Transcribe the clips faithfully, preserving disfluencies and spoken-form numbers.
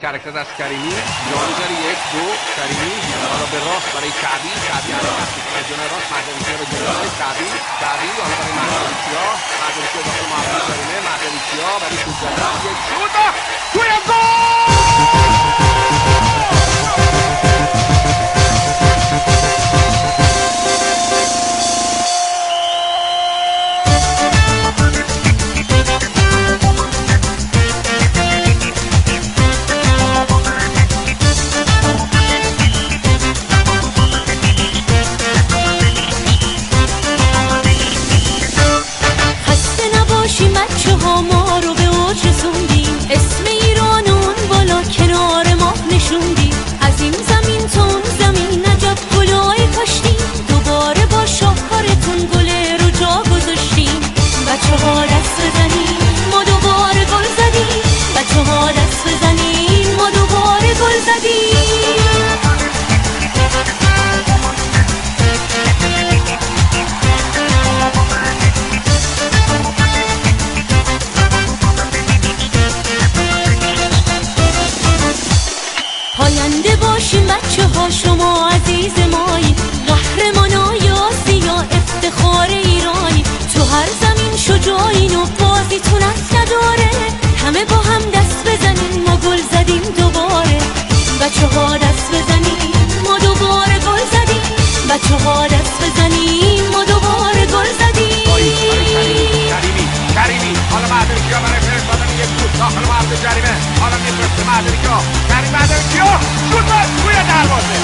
حرکت از کریمی، جان می‌ذاره یک دو کریمی حالا به راست برای کعبی، کعبی حرکت می‌کنه جلوی راست، مهدوی‌کیا به جلوی کعبی، کعبی حالا برای مهدوی‌کیا، مهدوی‌کیا داخل محوطه جریمه، مهدوی‌کیا برای شوت زدن یک شوت توی گل! پاینده باشیم بچه ها شما عزیز مایی، قهرمان آسیا افتخار ایرانی، تو هر زمین شجاعین و بازیتون از نداره، همه با هم دست بزنیم ما گل زدیم دوباره، بچه ها دست بزنیم ما دوباره گل زدیم، بچه ها دست بزنیم ما دوباره گل زدیم. کریمی کریمی حالا مهدوی‌کیا برای فرستادن یک شوت داخل محوطه جریمه، حالا میفرسته مهدوی‌کیا، کریم مهدوی‌کیا شوت توی دروازه.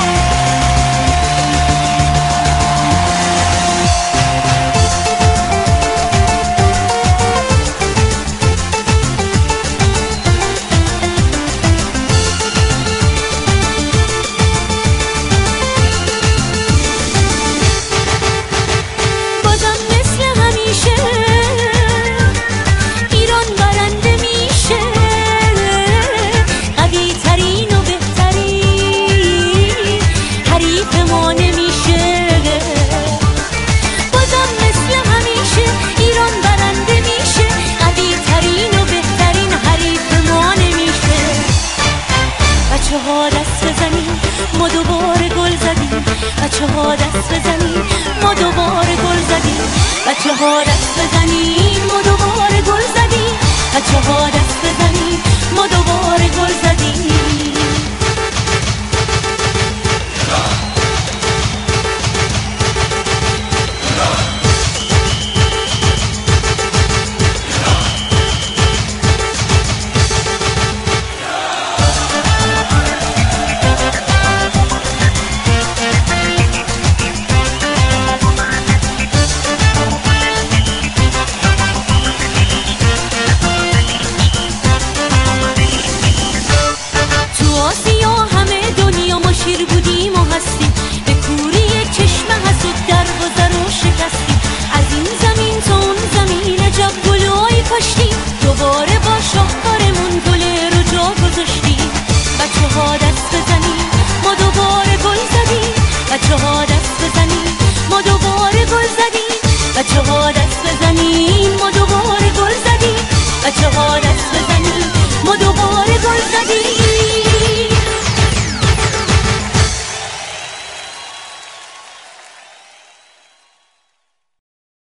بچه ها دست بزنیم ما دوباره گل زدیم، بچه ها دست بزنیم ما دوباره گل زدیم، بچه ها دست